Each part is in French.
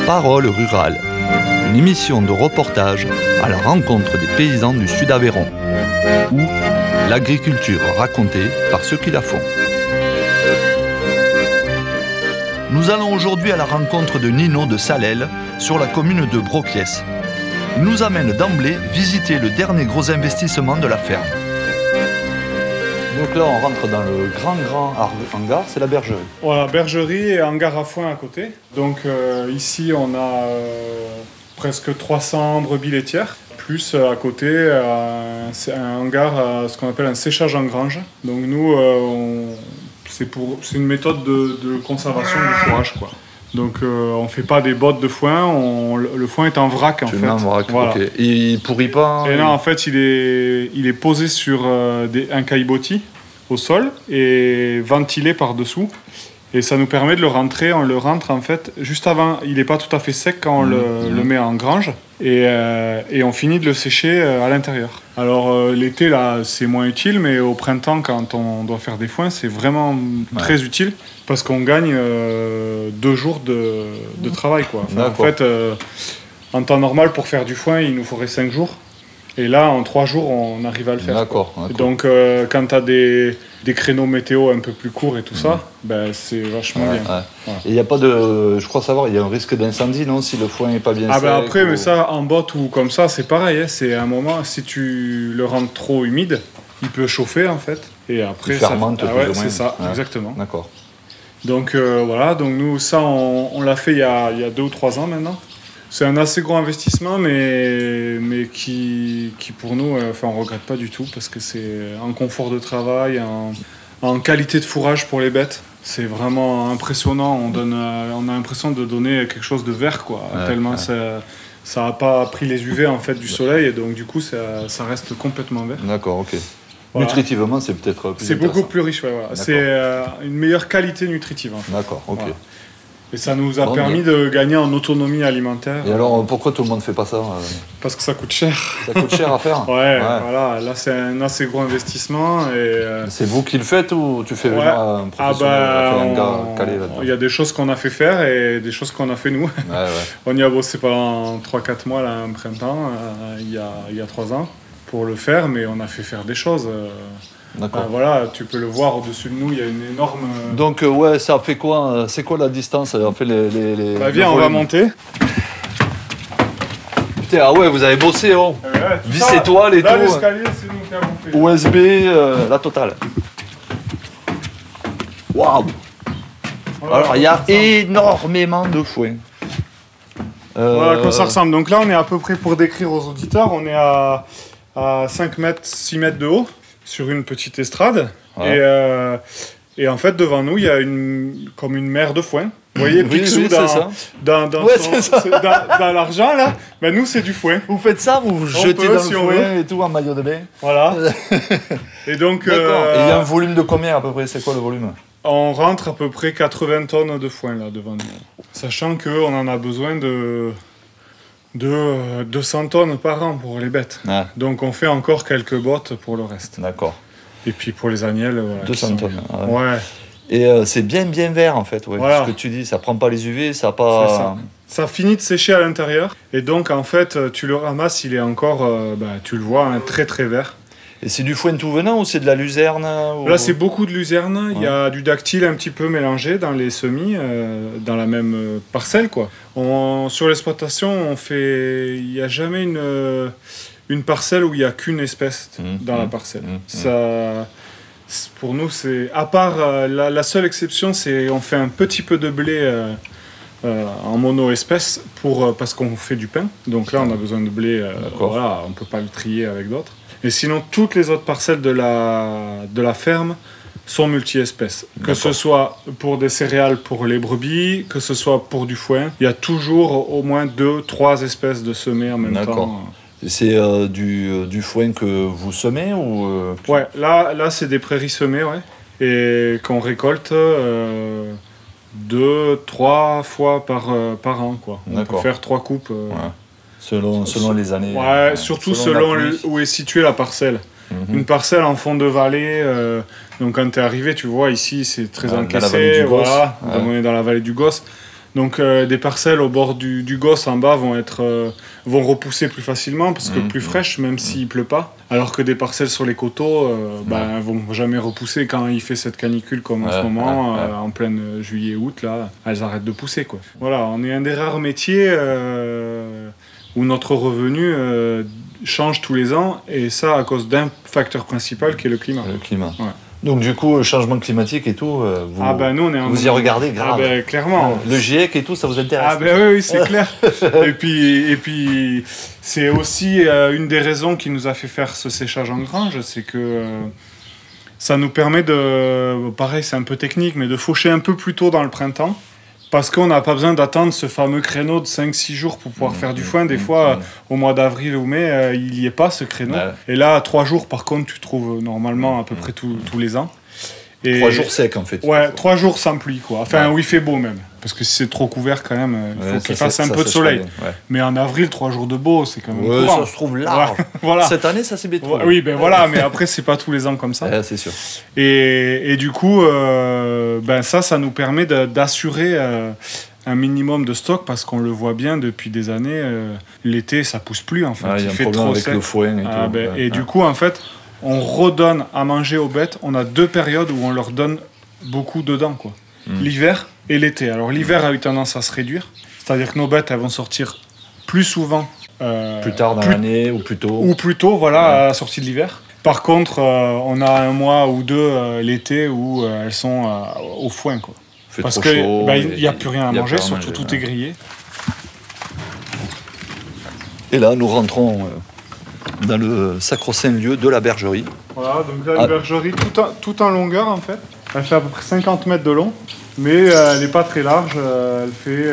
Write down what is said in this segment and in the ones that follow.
Parole rurale, une émission de reportage à la rencontre des paysans du Sud-Aveyron, ou l'agriculture racontée par ceux qui la font. Nous allons aujourd'hui à la rencontre de Nino de Salelles, sur la commune de Brocliès. Il nous amène d'emblée visiter le dernier gros investissement de la ferme. Donc là, on rentre dans le grand hangar, c'est la bergerie. Voilà, bergerie et hangar à foin à côté. Donc ici, on a presque 300 brebis laitières. Plus à côté, c'est un hangar, ce qu'on appelle un séchage en grange. Donc nous, c'est une méthode de conservation du fourrage, quoi. Donc on fait pas des bottes de foin, le foin est en vrac en fait. En vrac, voilà. Ok. Il pourrit pas. Et non, en fait, il est posé sur un caillebotis au sol et ventilé par dessous. Et ça nous permet de le rentrer. On le rentre en fait juste avant. Il n'est pas tout à fait sec quand on le met en grange. Et on finit de le sécher à l'intérieur. Alors l'été là, c'est moins utile, mais au printemps, quand on doit faire des foins, c'est vraiment très utile parce qu'on gagne 2 jours de travail, quoi. Enfin, en fait, en temps normal, pour faire du foin, il nous faudrait 5 jours. Et là, en 3 jours, on arrive à le faire. D'accord. Donc, quand tu as des créneaux météo un peu plus courts et tout ça, ben, c'est vachement bien. Ouais. Voilà. Et il n'y a pas de... Je crois savoir, il y a un risque d'incendie, non, si le foin n'est pas bien sec. Ben après, mais ça, en botte ou comme ça, c'est pareil. Hein. C'est un moment, si tu le rends trop humide, il peut chauffer, en fait. Et après, il fermente plus ou moins. C'est ça, exactement. D'accord. Donc, voilà. Donc, nous, ça, on l'a fait il y a 2 ou 3 ans maintenant. C'est un assez gros investissement, mais qui pour nous, on ne regrette pas du tout, parce que c'est en confort de travail, en qualité de fourrage pour les bêtes. C'est vraiment impressionnant. On a l'impression de donner quelque chose de vert, quoi, tellement ça n'a pas pris les UV en fait, du soleil, et donc du coup, ça reste complètement vert. D'accord, ok. Voilà. Nutritivement, c'est peut-être plus C'est beaucoup plus riche, voilà. C'est une meilleure qualité nutritive, en fait. D'accord, ok. Voilà. Et ça nous a permis de gagner en autonomie alimentaire. Et alors, pourquoi tout le monde ne fait pas ça Parce que ça coûte cher. Ça coûte cher à faire. Voilà. Là, c'est un assez gros investissement. C'est vous qui le faites ou tu fais venir un professionnel, un gars calé là-dedans? Il y a des choses qu'on a fait faire et des choses qu'on a fait nous. On y a bossé pendant 3-4 mois, là, un printemps, il y a 3 ans, pour le faire, mais on a fait faire des choses. D'accord. Voilà, tu peux le voir au-dessus de nous, il y a une énorme... Donc ça fait quoi? C'est quoi la distance? On fait les viens, on va monter. Putain, ah ouais, vous avez bossé, oh. Vis étoile et là, tout. l'escalier, c'est nous qui avons fait. USB, la totale. Waouh. Alors, il y a énormément de foin. Voilà à quoi ça ressemble. Donc là, on est à peu près, pour décrire aux auditeurs, on est à 5 mètres, 6 mètres de haut, sur une petite estrade. Et en fait, devant nous, il y a comme une mer de foin. Vous voyez, Picsou dans l'argent, là, ben nous, c'est du foin. Vous faites ça, vous jetez dans le foin et tout en maillot de bain. Voilà. Et donc... D'accord. Et il y a un volume de combien à peu près? C'est quoi le volume? On rentre à peu près 80 tonnes de foin, là, devant nous. Sachant qu'on en a besoin de 200 tonnes par an pour les bêtes. Ah. Donc on fait encore quelques bottes pour le reste. D'accord. Et puis pour les agnelles, voilà. 200 tonnes. Ouais. Et c'est bien vert en fait. Ouais. Voilà. Ce que tu dis, ça prend pas les UV, ça pas. Ça finit de sécher à l'intérieur. Et donc en fait, tu le ramasses, il est encore, tu le vois, très très vert. Et c'est du foin tout venant ou c'est de la luzerne Là, c'est beaucoup de luzerne. Il y a du dactyle un petit peu mélangé dans les semis, dans la même parcelle, quoi. Sur l'exploitation, il n'y a jamais une parcelle où il n'y a qu'une espèce dans la parcelle. Ça, pour nous, c'est... À part, la seule exception, c'est on fait un petit peu de blé en mono-espèce parce qu'on fait du pain. Donc là, on a besoin de blé. Voilà, on ne peut pas le trier avec d'autres. Et sinon, toutes les autres parcelles de la ferme sont multi-espèces. Que ce soit pour des céréales pour les brebis, que ce soit pour du foin, il y a toujours au moins 2-3 espèces de semées en même temps. C'est du foin que vous semez ou Ouais, là c'est des prairies semées, ouais. Et qu'on récolte 2-3 fois par an, quoi. On peut faire 3 coupes. Selon les années. Ouais, surtout selon où est située la parcelle. Une parcelle en fond de vallée, donc quand tu es arrivé, tu vois, ici c'est très encaissé. On est dans la vallée du Gosse. Donc des parcelles au bord du Gosse en bas vont repousser plus facilement parce que plus fraîches, même s'il pleut pas. Alors que des parcelles sur les coteaux vont jamais repousser quand il fait cette canicule comme en ce moment, en pleine juillet-août, là, elles arrêtent de pousser, quoi. Voilà, on est un des rares métiers où notre revenu change tous les ans, et ça à cause d'un facteur principal qui est le climat. Le climat. Ouais. Donc du coup, changement climatique et tout, vous y regardez grave. Clairement. Le GIEC et tout, ça vous intéresse? Oui, c'est clair. et puis c'est aussi une des raisons qui nous a fait faire ce séchage en grange, c'est que ça nous permet pareil, c'est un peu technique, mais de faucher un peu plus tôt dans le printemps. Parce qu'on n'a pas besoin d'attendre ce fameux créneau de 5-6 jours pour pouvoir faire du foin. Des fois, au mois d'avril ou mai, il n'y est pas ce créneau. Ouais. Et là, 3 jours, par contre, tu trouves normalement à peu près tous les ans. Et 3 jours secs, en fait. Ouais, 3 jours sans pluie, quoi. Enfin, où il fait beau même. Parce que si c'est trop couvert, quand même, il faut qu'il fasse un peu de soleil. Mais en avril, 3 jours de beau, c'est quand même courant. Ça se trouve large. Voilà. Cette année, ça s'est bien trouvé. Oui, voilà, mais après, c'est pas tous les ans comme ça. C'est sûr. Et du coup, ça nous permet d'assurer un minimum de stock, parce qu'on le voit bien depuis des années, l'été, ça pousse plus, en fait. Il fait trop avec le foin et tout. Du coup, en fait, on redonne à manger aux bêtes. On a 2 périodes où on leur donne beaucoup dedans, quoi. L'hiver et l'été. Alors l'hiver a eu tendance à se réduire, c'est-à-dire que nos bêtes, elles vont sortir plus souvent plus tard dans l'année ou plus tôt, à la sortie de l'hiver. Par contre, on a 1 mois ou 2 l'été où elles sont au foin, quoi. Parce qu'il n'y a plus rien à manger, surtout tout est grillé. Et là, nous rentrons dans le sacro-saint lieu de la bergerie. Voilà, donc là, une bergerie tout en longueur, en fait. Elle fait à peu près 50 mètres de long, mais elle n'est pas très large. Elle fait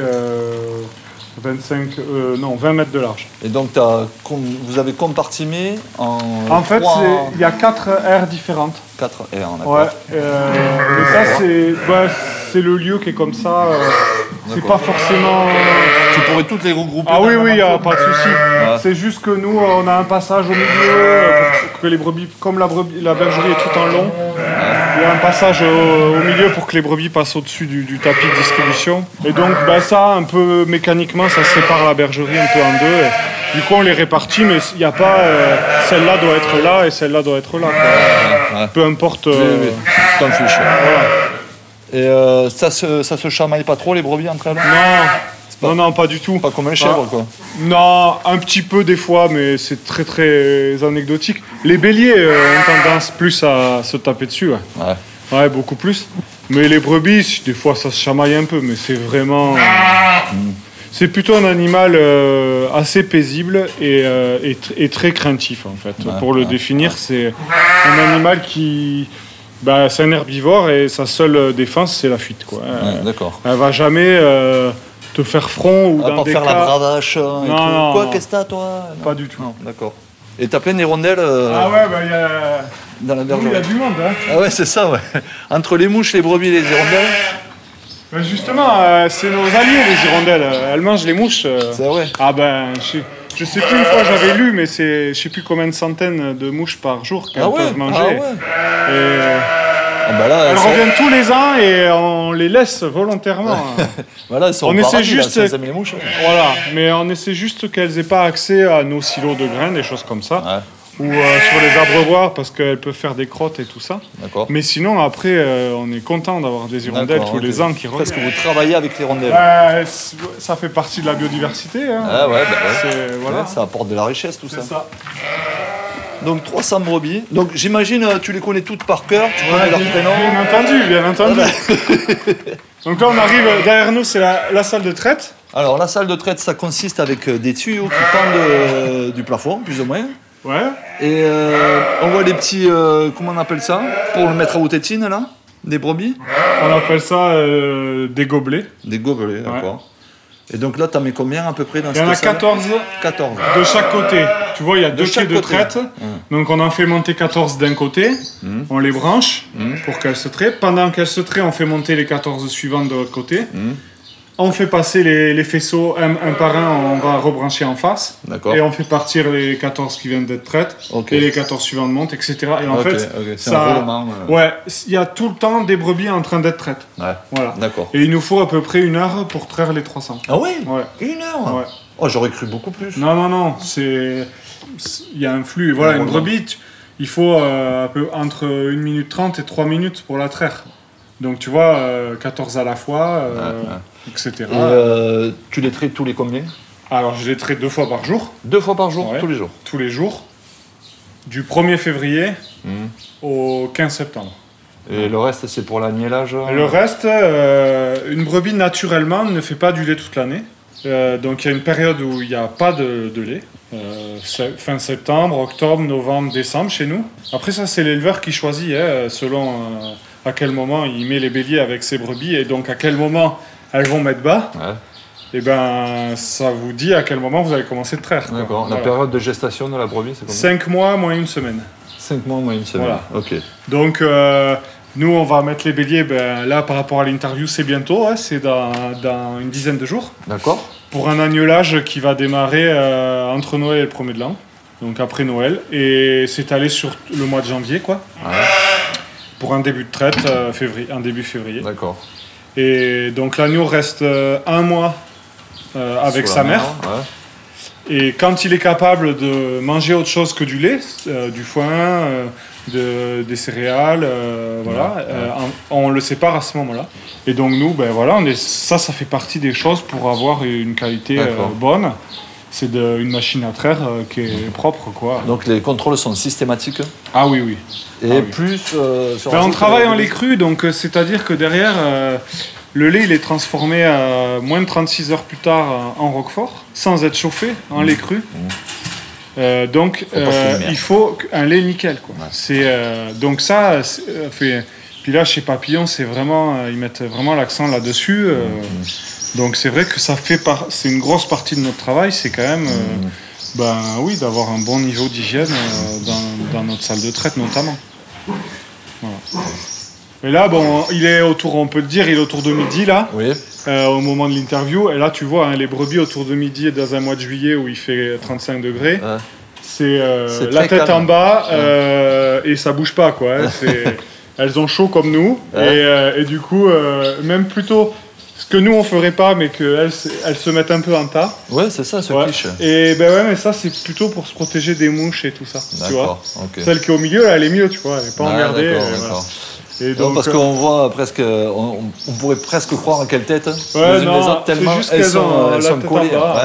20 mètres de large. Et donc, vous avez compartimé en fait, il y a 4 aires différentes. 4 aires, d'accord. Ouais. Et ça, c'est le lieu qui est comme ça. C'est pas forcément... Tu pourrais toutes les regrouper. Ah oui, il n'y a pas de souci. Ouais. C'est juste que nous, on a un passage au milieu, pour que les brebis, comme la bergerie est tout en long, il y a un passage au milieu pour que les brebis passent au-dessus du tapis de distribution. Et donc, ça, un peu mécaniquement, ça sépare la bergerie un peu en deux. Et du coup, on les répartit, mais il n'y a pas... celle-là doit être là et celle-là doit être là. Ouais. Peu importe... T'en fiches. Voilà. Et ça se chamaille pas trop, les brebis entre elles? Non, pas du tout. Pas comme les chèvres, quoi. Non, un petit peu des fois, mais c'est très très anecdotique. Les béliers ont tendance plus à se taper dessus. Ouais, beaucoup plus. Mais les brebis, des fois, ça se chamaille un peu, mais c'est vraiment... C'est plutôt un animal assez paisible et très craintif, en fait. Pour le définir, c'est un animal qui... c'est un herbivore et sa seule défense, c'est la fuite, quoi. D'accord. Elle va jamais... te faire front ou dans des faire cas... la bravache et tout. Non. Quoi, qu'est-ce que t'as, toi? Pas du tout. Non, d'accord. Et t'as plein d'hirondelles il y a... dans la bergerie. Il y a du monde, hein. Ah ouais, c'est ça, ouais. Entre les mouches, les brebis et les hirondelles. Justement, c'est nos alliés, les hirondelles. Elles mangent les mouches. C'est vrai. Je sais plus, une fois j'avais lu, mais je sais plus combien de centaines de mouches par jour qu'elles peuvent manger. Elles reviennent tous les ans et on les laisse volontairement. Voilà, elles sont on essaie juste, là, les mouches. Voilà, mais on essaie juste qu'elles aient pas accès à nos silos de grains, des choses comme ça. Ou sur les abreuvoirs parce qu'elles peuvent faire des crottes et tout ça. D'accord. Mais sinon, après, on est content d'avoir des hirondelles tous les ans qui reviennent. Parce que vous travaillez avec les hirondelles. Ça fait partie de la biodiversité. Hein. Voilà. Ça apporte de la richesse, tout ça. C'est ça. Donc 300 brebis. Donc j'imagine tu les connais toutes par cœur, tu connais leurs prénoms. Bien entendu. Donc là on arrive, derrière nous c'est la salle de traite. Alors la salle de traite, ça consiste avec des tuyaux qui pendent du plafond, plus ou moins. Ouais. Et on voit des petits, comment on appelle ça, pour le mettre à haute tétine là, des brebis. On appelle ça des gobelets. Des gobelets, d'accord. Et donc là, t'en mets combien à peu près dans cette salle? Il y en a 14. 14. De chaque côté. Tu vois, il y a 2 quais de traite. Donc on en fait monter 14 d'un côté. On les branche pour qu'elles se traient. Pendant qu'elles se traient, on fait monter les 14 suivantes de l'autre côté. On fait passer les faisceaux un par un, on va rebrancher en face. D'accord. Et on fait partir les 14 qui viennent d'être traites. Ok. Et les 14 suivantes montent, etc. Et en fait, c'est un roulement. ouais, il y a tout le temps des brebis en train d'être traites. Ouais. Voilà. D'accord. Et il nous faut à peu près 1 heure pour traire les 300. Ah oui. Ouais. 1 heure. Ouais. Oh, j'aurais cru beaucoup plus. Non, il y a un flux. Voilà, une brebis, il faut entre 1 minute 30 et 3 minutes pour la traire. Donc tu vois, 14 à la fois, etc. Et tu les traites tous les combien? Alors je les traite 2 fois par jour. 2 fois par jour, Ouais. tous les jours. Tous les jours. Du 1er février au 15 septembre. Et le reste, c'est pour l'agnellage? Le reste, une brebis naturellement ne fait pas du lait toute l'année. Donc il y a une période où il n'y a pas de lait. Fin septembre, octobre, novembre, décembre chez nous. Après ça, c'est l'éleveur qui choisit selon à quel moment il met les béliers avec ses brebis et donc à quel moment elles vont mettre bas. Ouais. Et ben ça vous dit à quel moment vous allez commencer de traire. D'accord. Voilà. La période de gestation de la brebis, c'est combien? 5 mois moins 1 semaine. 5 mois moins 1 semaine. Voilà. Ok. Donc nous on va mettre les béliers, là par rapport à l'interview c'est bientôt, c'est dans une dizaine de jours. D'accord. Pour un agnelage qui va démarrer entre Noël et le 1er de l'an, donc après Noël, et s'étaler sur le mois de janvier, quoi. Ouais. Pour un début de traite, un début février. D'accord. Et donc l'agneau reste 1 mois avec Sous sa la mère. Ouais. Et quand il est capable de manger autre chose que du lait, du foin, des céréales, voilà, on le sépare à ce moment-là. Et donc nous, voilà, ça fait partie des choses pour avoir une qualité bonne. C'est une machine à traire qui est propre, quoi. Donc les contrôles sont systématiques. Ah oui, oui. Et plus... on travaille en lait cru, donc c'est-à-dire que derrière, le lait il est transformé moins de 36 heures plus tard en roquefort, sans être chauffé, en lait cru. Donc il faut un lait nickel, quoi. Ouais. Donc ça, puis là chez Papillon, c'est vraiment, ils mettent vraiment l'accent là-dessus. Donc c'est vrai que c'est une grosse partie de notre travail, c'est quand même oui, d'avoir un bon niveau d'hygiène dans notre salle de traite notamment. Voilà. Et là, il est autour, on peut le dire, il est autour de midi là, oui. Au moment de l'interview. Et là, tu vois, les brebis autour de midi et dans un mois de juillet où il fait 35 degrés, c'est la tête calme. En bas et ça bouge pas, quoi. Elles ont chaud comme nous et du coup, même plutôt ce que nous on ferait pas, mais qu'elles se mettent un peu en tas. Ouais, c'est ça, se quiche. Et mais ça c'est plutôt pour se protéger des mouches et tout ça. Tu vois. Okay. Celle qui est au milieu, là, elle est mieux, tu vois, elle est pas emmerdée. D'accord. Et donc, parce qu'on voit presque, on pourrait presque croire à quelle tête les unes les autres, tellement elles sont collées.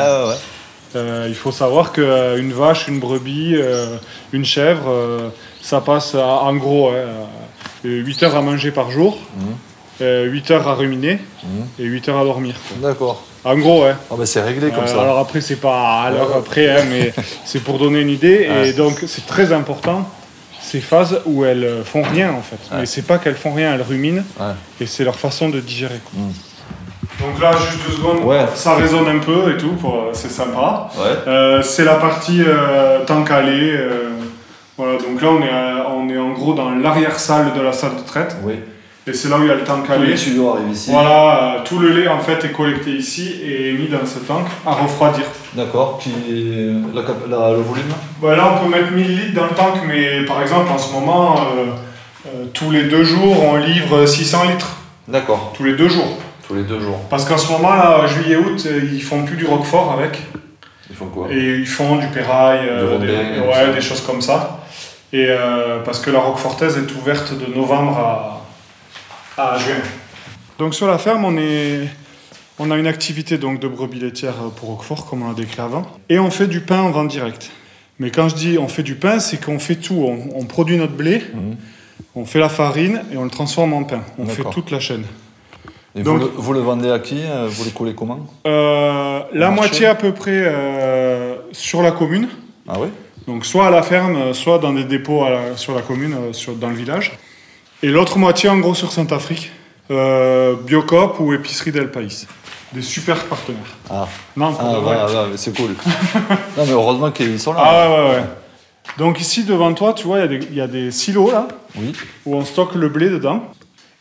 Il faut savoir qu'une vache, une brebis, une chèvre, ça passe en gros 8 heures à manger par jour. 8 heures à ruminer et 8 heures à dormir. D'accord. En gros, c'est réglé comme ça. Alors après, c'est pas à l'heure après, mais c'est pour donner une idée. Et donc, c'est très important, ces phases où elles font rien, en fait. Mais c'est pas qu'elles font rien, elles ruminent. Et c'est leur façon de digérer. Donc là, juste 2 secondes, ça résonne un peu et tout, c'est sympa. C'est la partie temps calé. Voilà, donc là, on est en gros dans l'arrière-salle de la salle de traite. Oui. Et c'est là où il y a le tank calé. Tous les tuyaux arrivent ici. Voilà, tout le lait en fait est collecté ici et mis dans ce tank à refroidir. D'accord. Puis le volume là on peut mettre 1000 litres dans le tank, mais par exemple en ce moment, tous les 2 jours on livre 600 litres. D'accord. Tous les 2 jours. Tous les 2 jours. Parce qu'en ce moment là, juillet-août, ils font plus du roquefort avec. Ils font quoi? Et ils font du pérail, des choses comme ça. Et parce que la roquefortaise est ouverte de novembre à juin. Donc sur la ferme, on a une activité donc, de brebis laitières pour Roquefort, comme on l'a décrit avant. Et on fait du pain en vente directe. Mais quand je dis on fait du pain, c'est qu'on fait tout. On produit notre blé, on fait la farine et on le transforme en pain. On fait toute la chaîne. Et donc, vous le vendez à qui? Vous les collez comment? La moitié à peu près sur la commune. Ah oui? Donc soit à la ferme, soit dans des dépôts sur la commune, dans le village. Et l'autre moitié, en gros, sur Saint-Afrique, Biocoop ou Épicerie Del País. Des super partenaires. Ah, non, mais c'est cool. Non, mais heureusement qu'ils sont là. Ah ouais. Donc ici, devant toi, tu vois, il y a des silos, là, où on stocke le blé dedans.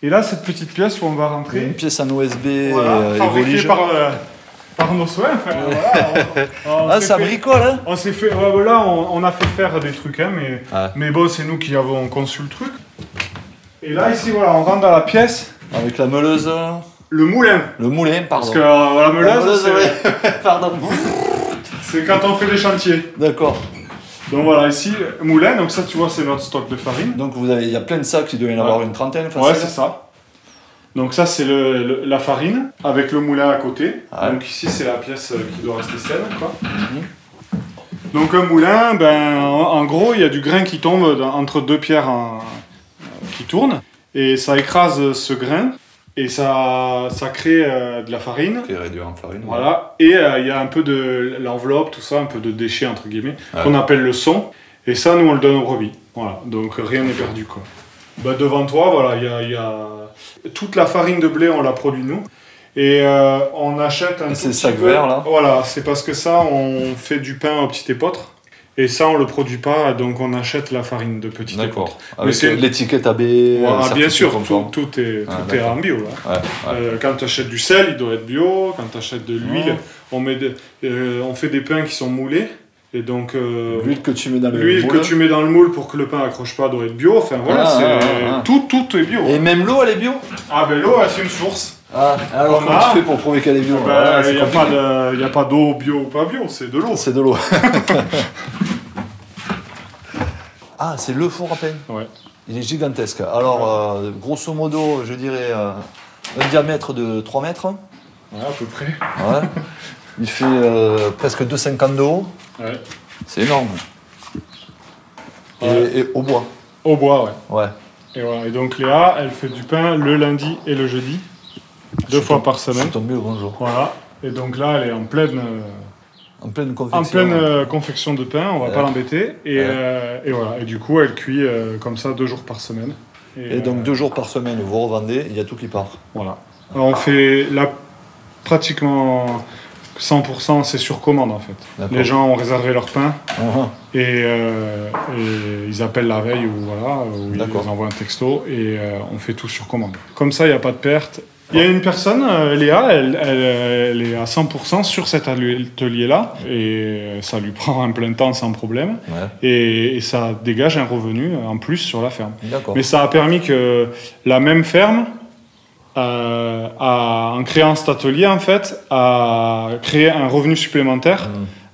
Et là, cette petite pièce où on va rentrer... Une pièce en USB fabriquée par nos soins. Ça bricole, hein. On s'est fait... là, on a fait faire des trucs, hein, mais bon, c'est nous qui avons conçu le truc. Et là, ici, voilà, on rentre dans la pièce. Avec la meuleuse... Le moulin. Le moulin, pardon. Parce que la meuleuse, c'est... Pardon. C'est quand on fait des chantiers. D'accord. Donc voilà, ici, moulin, donc ça, tu vois, c'est notre stock de farine. Donc il y a plein de sacs, il doit y en avoir une trentaine, facile. Ouais, c'est ça. Donc ça, c'est la farine, avec le moulin à côté. Ouais. Donc ici, c'est la pièce qui doit rester saine, quoi. Donc un moulin, en gros, il y a du grain qui tombe entre deux pierres qui tournent, et ça écrase ce grain. Et ça crée de la farine. Qui est réduit en farine. Voilà. Et il y a un peu de l'enveloppe, tout ça, un peu de déchets, entre guillemets, qu'on appelle le son. Et ça, nous, on le donne aux brebis. Voilà. Donc rien n'est perdu, quoi. Devant toi, voilà, il y a toute la farine de blé, on la produit nous. Et on achète un c'est le sac vert, là. Voilà, c'est parce que ça, on fait du pain au petit épeautre. Et ça, on le produit pas, donc on achète la farine de petit épeautre. Avec l'étiquette AB. Bien sûr, tout est en bio. Là. Quand tu achètes du sel, il doit être bio. Quand tu achètes de l'huile, on fait des pains qui sont moulés. Et donc, l'huile que tu mets dans le moule pour que le pain accroche pas doit être bio. Enfin voilà, tout est bio. Et même l'eau, elle est bio? L'eau, c'est une source. Alors comment tu fais pour prouver qu'elle est bio? Il n'y a pas d'eau bio ou pas bio, c'est de l'eau. C'est de l'eau. C'est le four à pain. Ouais. Il est gigantesque. Alors, grosso modo, je dirais un diamètre de 3 mètres. Ouais, à peu près. Ouais. Il fait presque 2,50 de haut. Ouais. C'est énorme. Et au bois. Au bois, ouais. Et voilà. Et donc Léa, elle fait du pain le lundi et le jeudi. 2 fois par semaine. Je suis tombé au bonjour. Voilà. Et donc là, elle est en pleine confection. En pleine confection de pain, on va pas l'embêter. Et voilà. Et du coup, elle cuit comme ça 2 jours par semaine. Et donc 2 jours par semaine, vous revendez, il y a tout qui part. Voilà. Alors on fait là pratiquement 100%, c'est sur commande en fait. D'accord. Les gens ont réservé leur pain et ils appellent la veille ou ils envoient un texto et on fait tout sur commande. Comme ça, il n'y a pas de perte. Il y a une personne, Léa, elle est à 100% sur cet atelier-là et ça lui prend un plein temps sans problème et ça dégage un revenu en plus sur la ferme. D'accord. Mais ça a permis que la même ferme, en créant cet atelier, en fait, a créé un revenu supplémentaire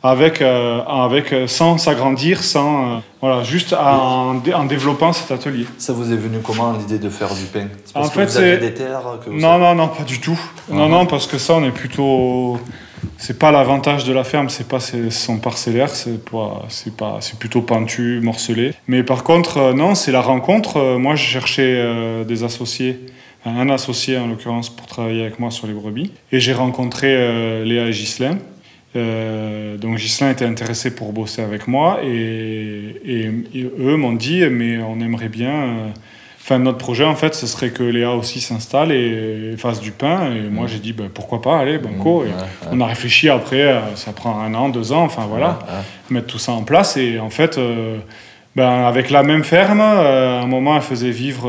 sans s'agrandir, juste en développant cet atelier. Ça vous est venu comment l'idée de faire du pain? C'est parce en fait, vous avez des terres Non, pas du tout. Non, parce que ça, on est plutôt... C'est pas l'avantage de la ferme, c'est pas son parcellaire, c'est plutôt pentu, morcelé. Mais par contre, non, c'est la rencontre. Moi, je cherchais des associés, un associé en l'occurrence, pour travailler avec moi sur les brebis. Et j'ai rencontré Léa et Ghislain. Donc Ghislain était intéressé pour bosser avec moi et eux m'ont dit mais on aimerait bien notre projet en fait ce serait que Léa aussi s'installe et fasse du pain et moi j'ai dit pourquoi pas, allez banco. On a réfléchi après, ça prend 1 an, 2 ans, mettre tout ça en place et en fait avec la même ferme à un moment elle faisait vivre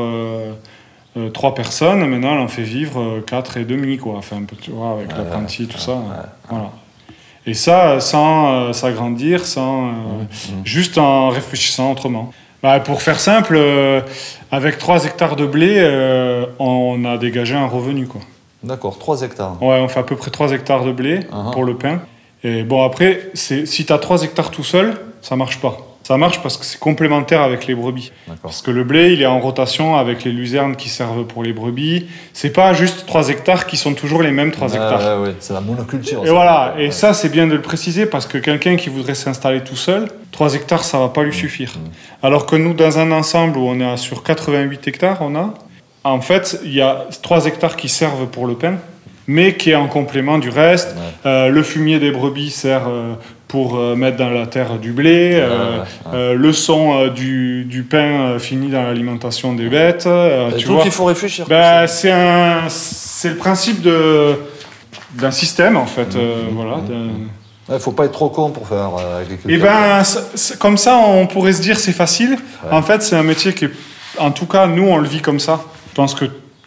3 personnes, maintenant elle en fait vivre 4 et demi quoi, un peu tu vois avec l'apprenti tout ça. Voilà. Et ça, sans s'agrandir, juste en réfléchissant autrement. Pour faire simple, avec 3 hectares de blé, on a dégagé un revenu, quoi. D'accord, 3 hectares. Ouais, on fait à peu près 3 hectares de blé pour le pain. Et bon, après, si tu as 3 hectares tout seul, ça marche pas. Ça marche parce que c'est complémentaire avec les brebis. D'accord. Parce que le blé, il est en rotation avec les luzernes qui servent pour les brebis. C'est pas juste 3 hectares qui sont toujours les mêmes 3 hectares. Ouais, c'est la monoculture. Et voilà, et ça, c'est bien de le préciser parce que quelqu'un qui voudrait s'installer tout seul, 3 hectares, ça va pas lui suffire. Alors que nous, dans un ensemble où on est sur 88 hectares, en fait, il y a 3 hectares qui servent pour le pain, mais qui est en complément du reste. Le fumier des brebis sert pour mettre dans la terre du blé, le son du pain finit dans l'alimentation des bêtes. Tu vois, il faut réfléchir. C'est le principe d'un système, en fait. Il ne faut pas être trop con pour faire agriculture. Et comme ça, on pourrait se dire c'est facile. En fait, c'est un métier qui est... En tout cas, nous, on le vit comme ça. Je pense que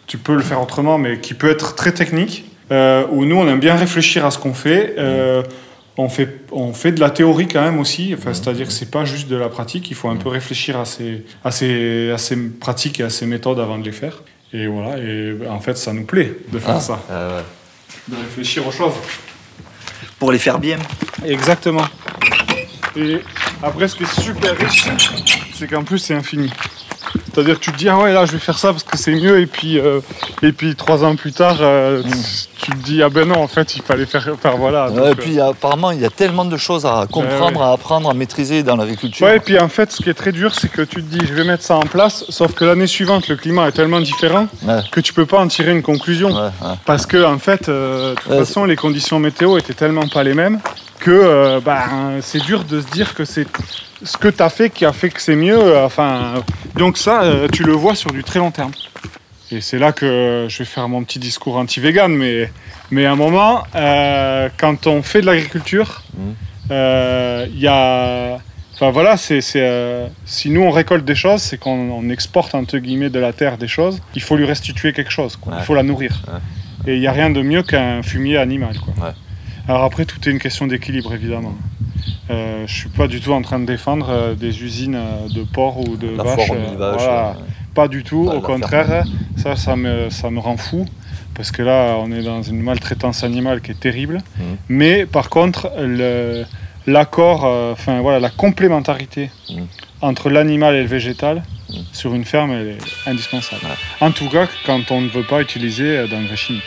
tu peux le faire autrement, mais qui peut être très technique, où nous, on aime bien réfléchir à ce qu'on fait. On fait de la théorie quand même aussi, c'est-à-dire que c'est pas juste de la pratique, il faut un peu réfléchir à ces pratiques et à ces méthodes avant de les faire. Et voilà, et en fait, ça nous plaît de faire ça, de réfléchir aux choses. Pour les faire bien. Exactement. Et après, ce qui est super riche, c'est qu'en plus, c'est infini. C'est-à-dire que tu te dis, ah ouais, là, je vais faire ça parce que c'est mieux, et puis 3 ans plus tard, tu te dis, ah ben non, en fait, il fallait faire voilà. Donc, et puis apparemment, il y a tellement de choses à comprendre, à apprendre, à maîtriser dans l'agriculture. Ouais, et puis en fait, ce qui est très dur, c'est que tu te dis, je vais mettre ça en place, sauf que l'année suivante, le climat est tellement différent que tu peux pas en tirer une conclusion. Parce que, en fait, de toute façon, les conditions météo étaient tellement pas les mêmes que c'est dur de se dire que c'est ce que tu as fait qui a fait que c'est mieux. Donc ça, tu le vois sur du très long terme. Et c'est là que je vais faire mon petit discours anti-vegan, mais à un moment, quand on fait de l'agriculture, il y a... Enfin voilà, si nous on récolte des choses, c'est qu'on exporte entre guillemets de la terre des choses, il faut lui restituer quelque chose, quoi. Il faut la nourrir. Et il n'y a rien de mieux qu'un fumier animal, quoi. Alors après, tout est une question d'équilibre, évidemment. Je ne suis pas du tout en train de défendre des usines de porc ou de vaches. Pas du tout, au contraire, ça me rend fou. Parce que là, on est dans une maltraitance animale qui est terrible. Mais par contre, l'accord, la complémentarité entre l'animal et le végétal sur une ferme, elle est indispensable. En tout cas, quand on ne veut pas utiliser d'engrais chimiques.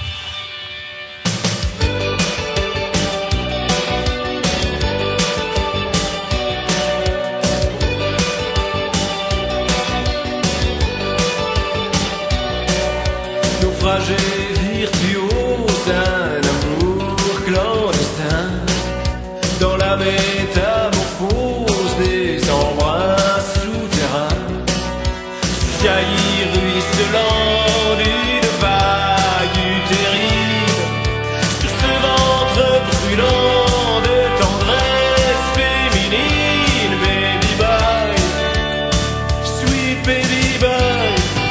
Naufragé virtuose d'un amour clandestin, dans la métamorphose des embruns souterrains, jaillit ruisselant d'une vague utérine, sur ce ventre brûlant de tendresse féminine. Baby boy, sweet baby boy,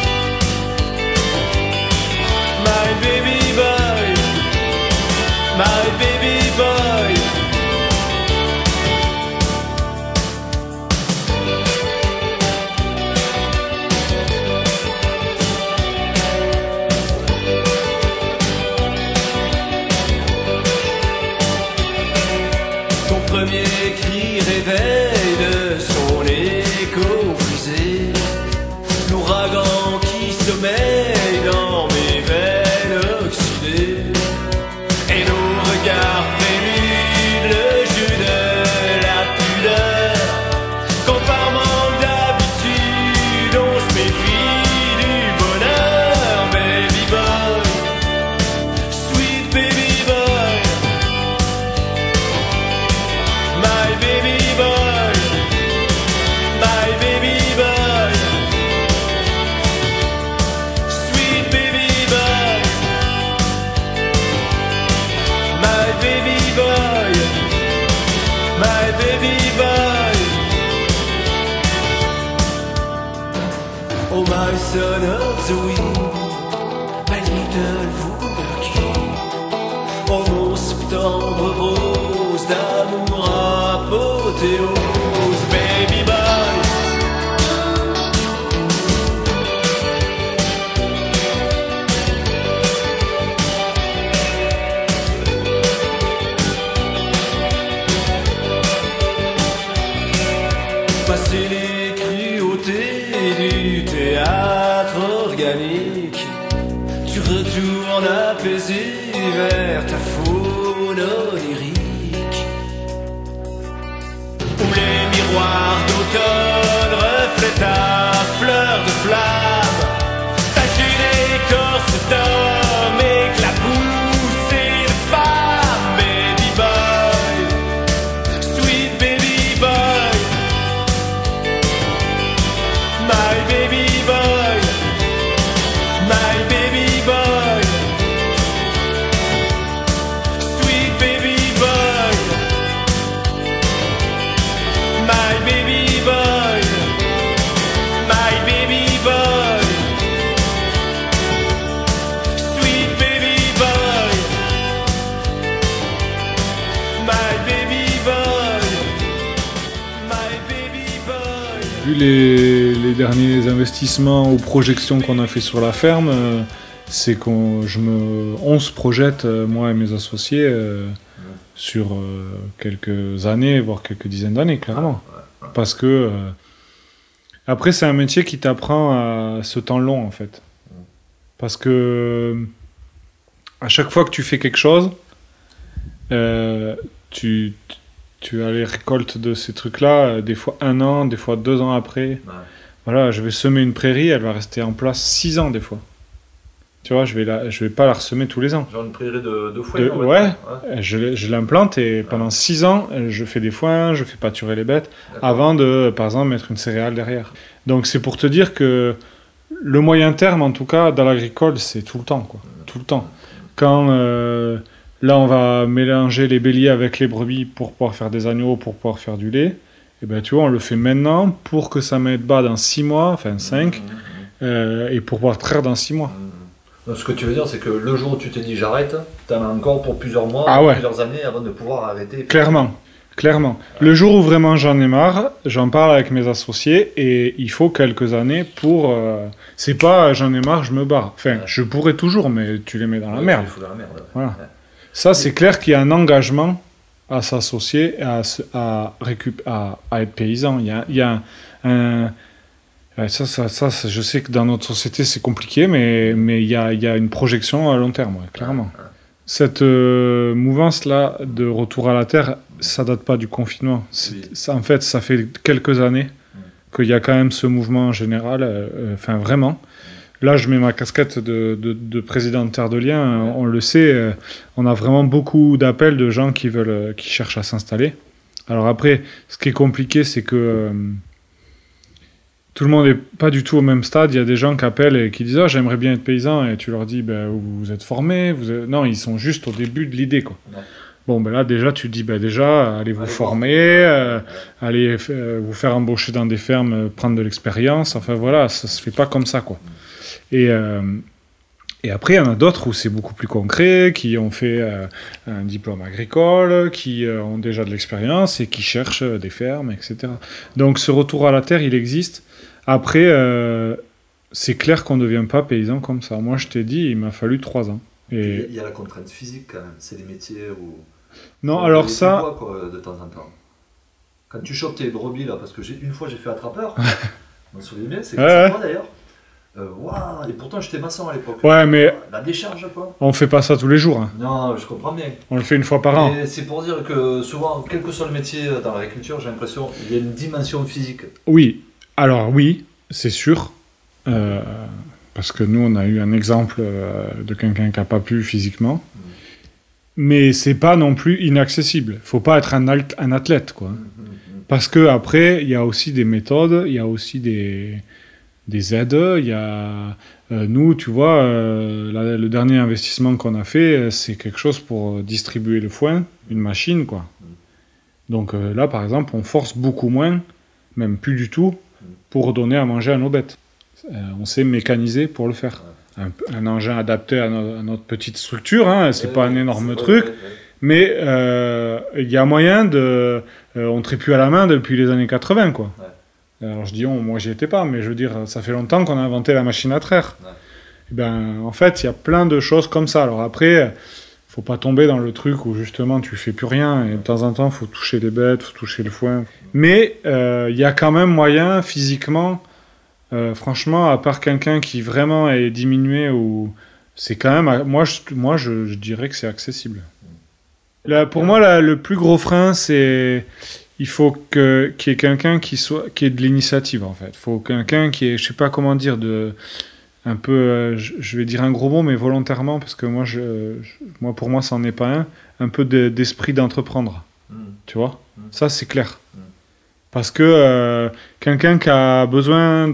my baby boy, my baby boy. Ton premier cri réveille de son écho brisé l'ouragan qui sommeille dans mes veines oxydées, et nos regards préludent le jeu de la pudeur, quand par manque d'habitude on se méfie du bonheur. Baby boy, sweet baby boy, my baby boy, my baby boy, sweet baby boy, my baby boy, my baby boy. Oh my son of the wind, my little Wunderkind. Oh mon septembre rose d'amour apothéose. Baby boy, passer les cruautés du théâtre organique, tu retournes apaisé vers ta faune onirique, où les miroirs d'automne reflètent ta fleur de flamme, tacher l'écorce d'homme, éclaboussée de femme. Baby boy, sweet baby boy, my baby boy, my baby boy, sweet baby boy, my baby boy. vu les derniers investissements ou projections qu'on a fait sur la ferme, c'est on se projette, moi et mes associés, sur quelques années, voire quelques dizaines d'années, clairement. Parce que, après, c'est un métier qui t'apprend à ce temps long, en fait. Parce que, à chaque fois que tu fais quelque chose, tu as les récoltes de ces trucs-là, des fois 1 an, des fois 2 ans après. Ouais. Voilà, je vais semer une prairie, elle va rester en place 6 ans des fois. Tu vois, je vais pas la ressemer tous les ans. Genre une prairie de foin. Ouais. Je l'implante et pendant 6 ans, je fais des foins, je fais pâturer les bêtes, avant de, par exemple, mettre une céréale derrière. Donc c'est pour te dire que le moyen terme, en tout cas, dans l'agricole, c'est tout le temps, quoi. Tout le temps. Quand... là, on va mélanger les béliers avec les brebis pour pouvoir faire des agneaux, pour pouvoir faire du lait. Et ben, tu vois, on le fait maintenant pour que ça mette bas dans 6 mois, enfin 5, et pour pouvoir traire dans 6 mois. Donc, ce que tu veux dire, c'est que le jour où tu t'es dit j'arrête, tu en as encore pour plusieurs mois, plusieurs années avant de pouvoir arrêter. Clairement. Le jour où vraiment j'en ai marre, j'en parle avec mes associés et il faut quelques années pour... c'est pas j'en ai marre, je me barre. Enfin, je pourrais toujours, mais tu les mets dans la merde. Tu les fous dans la merde. Voilà. Ouais. Ça, c'est clair qu'il y a un engagement à s'associer, à être paysan. Il y a un... Ça, je sais que dans notre société, c'est compliqué, mais il y a une projection à long terme, clairement. Cette mouvance-là de retour à la terre, ça date pas du confinement. En fait, ça fait quelques années qu'il y a quand même ce mouvement général, enfin vraiment. Là, je mets ma casquette de président de Terre de Liens. On le sait, on a vraiment beaucoup d'appels de gens qui cherchent à s'installer. Alors après, ce qui est compliqué, c'est que tout le monde n'est pas du tout au même stade. Il y a des gens qui appellent et qui disent « Ah, j'aimerais bien être paysan », et tu leur dis « vous êtes formés ». Non, ils sont juste au début de l'idée, quoi. Ouais. Bon, là, déjà, tu te dis déjà, allez vous former, allez vous faire embaucher dans des fermes, prendre de l'expérience. Enfin, voilà, ça se fait pas comme ça, quoi. Et après, il y en a d'autres où c'est beaucoup plus concret, qui ont fait un diplôme agricole, qui ont déjà de l'expérience et qui cherchent des fermes, etc. Donc, ce retour à la terre, il existe. Après, c'est clair qu'on ne devient pas paysan comme ça. Moi, je t'ai dit, il m'a fallu 3 ans. Et il y a la contrainte physique, quand même. C'est des métiers où... Non, alors ça... Bois, quoi, de temps en temps. Quand tu chopes tes brebis, là, parce que une fois, j'ai fait attrapeur. Je m'en souviens bien, c'est sympa, d'ailleurs. Et pourtant j'étais maçon à l'époque. Ouais, mais la décharge, quoi. On fait pas ça tous les jours. Hein. Non, je comprends bien. On le fait une fois par an. Et c'est pour dire que souvent, quel que soit le métier dans l'agriculture, j'ai l'impression qu'il y a une dimension physique. Oui, alors oui, c'est sûr. Parce que nous, on a eu un exemple de quelqu'un qui n'a pas pu physiquement. Mais c'est pas non plus inaccessible. Faut pas être un athlète, quoi. Parce que après, il y a aussi des méthodes, il y a aussi des aides. Il y a nous, tu vois, le dernier investissement qu'on a fait, c'est quelque chose pour distribuer le foin, une machine, quoi. Donc là, par exemple, on force beaucoup moins, même plus du tout, pour donner à manger à nos bêtes. On s'est mécanisé pour le faire. Un engin adapté à notre petite structure, hein, c'est pas un énorme truc, mais il y a moyen de... on ne traite plus à la main depuis les années 80, quoi. Alors je dis moi j'y étais pas, mais je veux dire, ça fait longtemps qu'on a inventé la machine à traire. Et ben, en fait, il y a plein de choses comme ça. Alors après, faut pas tomber dans le truc où justement tu fais plus rien, et de temps en temps, faut toucher les bêtes, faut toucher le foin. Mais il y a quand même moyen, physiquement... franchement, à part quelqu'un qui vraiment est diminué, ou c'est quand même, moi je dirais que c'est accessible. Là, pour moi, le plus gros frein, c'est il faut qu'il y ait quelqu'un qui ait de l'initiative, en fait. Il faut quelqu'un qui ait, je sais pas comment dire, un peu, je vais dire un gros mot, mais volontairement, parce que moi pour moi, ça n'en est pas un peu d'esprit d'entreprendre. Tu vois, ça c'est clair. Parce que quelqu'un qui a besoin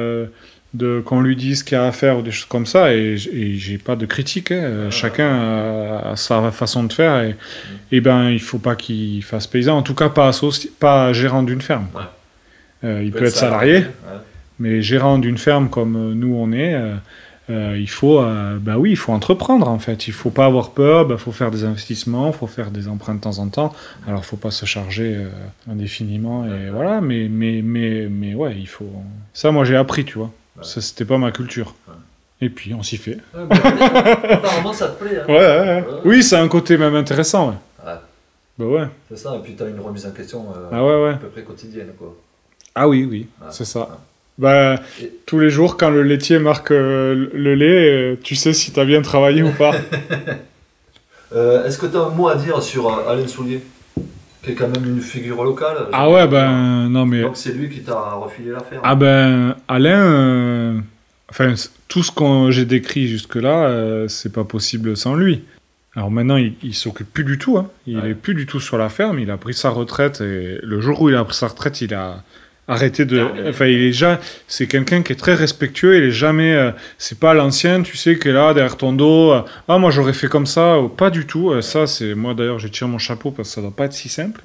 qu'on lui dise ce qu'il y a à faire ou des choses comme ça, et j'ai pas de critique, hein, chacun a sa façon de faire, et ben il faut pas qu'il fasse paysan, en tout cas pas gérant d'une ferme. Il peut être salarié, mais gérant d'une ferme comme nous on est, il faut entreprendre en fait. Il faut pas avoir peur, faut faire des investissements, faut faire des emprunts de temps en temps. Alors faut pas se charger indéfiniment et voilà. Mais ouais, il faut. Ça, moi j'ai appris, tu vois. Ouais. Ça, c'était pas ma culture. Ouais. Et puis on s'y fait. Apparemment ça te plaît. Hein. Ouais. Oui, c'est un côté même intéressant. Ouais. Bah ouais. C'est ça. Et puis t'as une remise en question à peu près quotidienne, quoi. Ah oui, c'est ça. Bah, tous les jours, quand le laitier marque le lait, tu sais si tu as bien travaillé ou pas. Est-ce que tu as un mot à dire sur Alain Soulier, qui est quand même une figure locale? Ah ouais, non mais... Donc c'est lui qui t'a refilé l'affaire. Ah Alain, tout ce que j'ai décrit jusque-là, c'est pas possible sans lui. Alors maintenant, il s'occupe plus du tout. Hein. Il est plus du tout sur la ferme, il a pris sa retraite, et le jour où il a pris sa retraite, il a... arrêtez de... c'est quelqu'un qui est très respectueux, il est jamais... c'est pas l'ancien, tu sais, qui est là, derrière ton dos. Ah, moi, j'aurais fait comme ça. Pas du tout. Ça, c'est... Moi, d'ailleurs, je tire mon chapeau parce que ça doit pas être si simple.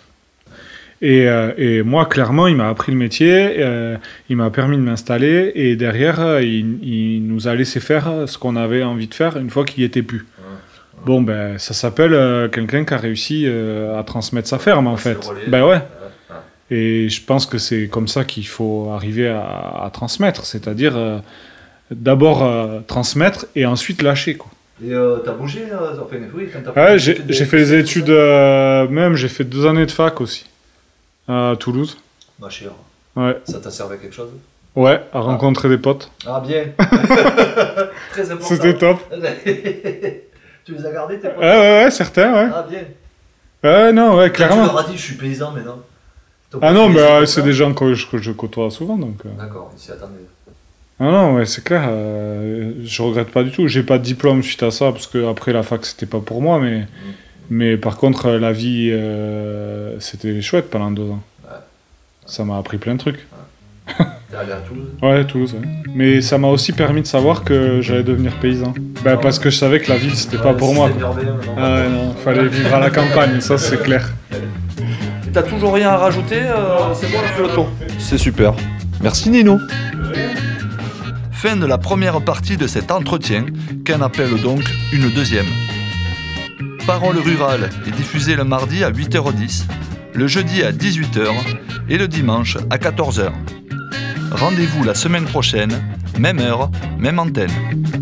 Et moi, clairement, il m'a appris le métier, il m'a permis de m'installer, et derrière, il nous a laissé faire ce qu'on avait envie de faire une fois qu'il y était plus. Bon, ça s'appelle quelqu'un qui a réussi à transmettre sa ferme, en fait. Ouais. Et je pense que c'est comme ça qu'il faut arriver à transmettre, c'est-à-dire d'abord transmettre et ensuite lâcher, quoi. Et t'as bougé oui, quand j'ai fait des études, j'ai fait 2 années de fac aussi, à Toulouse. Ma chère. Ouais. Ça t'a servi à quelque chose? Ouais, à rencontrer des potes. Ah bien. Très important. C'était top. Tu les as gardés tes potes? Ouais, certains, ouais. Ah bien. Non, ouais, clairement. Tu leur as dit je suis paysan maintenant. Ah non, mais c'est des gens que je côtoie souvent, donc... D'accord, ici, attendez. Ah non, ouais, c'est clair, je regrette pas du tout. J'ai pas de diplôme suite à ça, parce que après la fac, c'était pas pour moi, mais par contre, la vie, c'était chouette pendant 2 ans. Ouais. Ça m'a appris plein de trucs. Ouais. T'es allé à Toulouse? Ouais, Toulouse, ouais. Mais ça m'a aussi permis de savoir que j'allais devenir paysan. Parce que je savais que la ville, c'était pas pour moi. Non, fallait vivre à la campagne, ça c'est clair. T'as toujours rien à rajouter, c'est bon, on fait le tour. C'est super. Merci Nino. Fin de la première partie de cet entretien, qu'on appelle donc une deuxième. Parole rurale est diffusée le mardi à 8h10, le jeudi à 18h et le dimanche à 14h. Rendez-vous la semaine prochaine, même heure, même antenne.